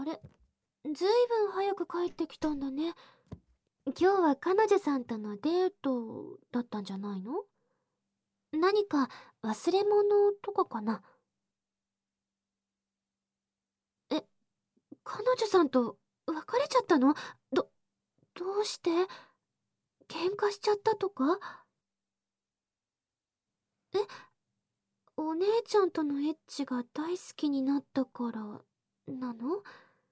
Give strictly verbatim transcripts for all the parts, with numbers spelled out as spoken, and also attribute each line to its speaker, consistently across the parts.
Speaker 1: あれ、ずいぶん早く帰ってきたんだね。今日は彼女さんとのデートだったんじゃないの？何か忘れ物とかかな？え、彼女さんと別れちゃったの？ど、どうして？喧嘩しちゃったとか？え、お姉ちゃんとのエッチが大好きになったからなの？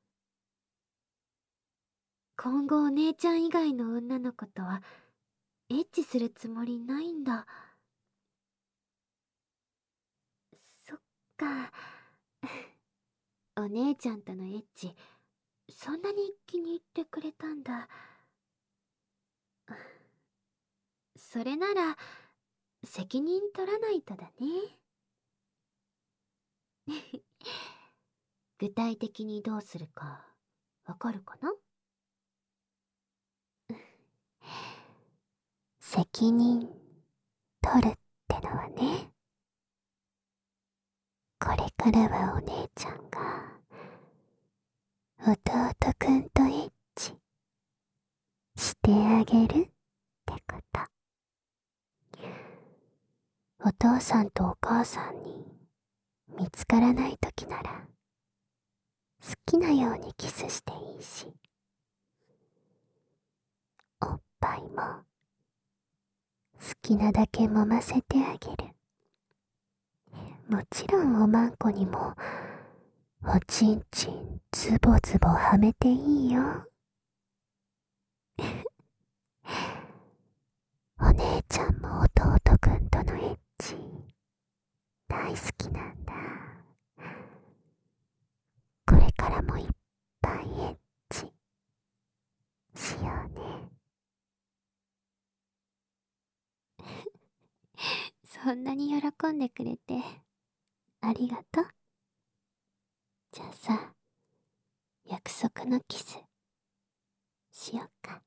Speaker 1: 今後お姉ちゃん以外の女の子とはエッチするつもりないんだ。そっか。お姉ちゃんとのエッチ、そんなに気に入ってくれたんだ。それなら、責任取らないとだね。具体的にどうするか、わかるかな？責任取るってのはね、これからはお姉ちゃんが、弟くんとエッチしてあげるってこと。お父さんとお母さんに見つからないときなら、好きなようにキスしていいし、おっぱいも好きなだけ揉ませてあげる。もちろんおまんこにもおちんちんズボズボはめていいよ。お姉ちゃんも弟くんとのエッチ大好きなんだ。これからもいっぱいエッチしようね。そんなに喜んでくれてありがとう。じゃあさ、約束のキスしよっか。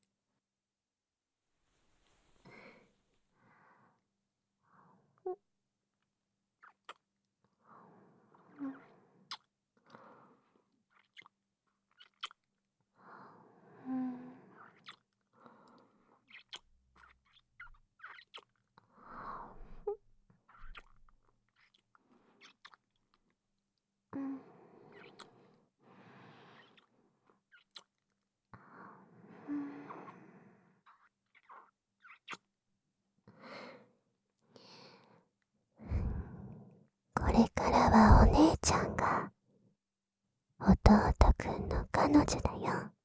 Speaker 1: うん、これからはお姉ちゃんが弟くんの彼女だよ。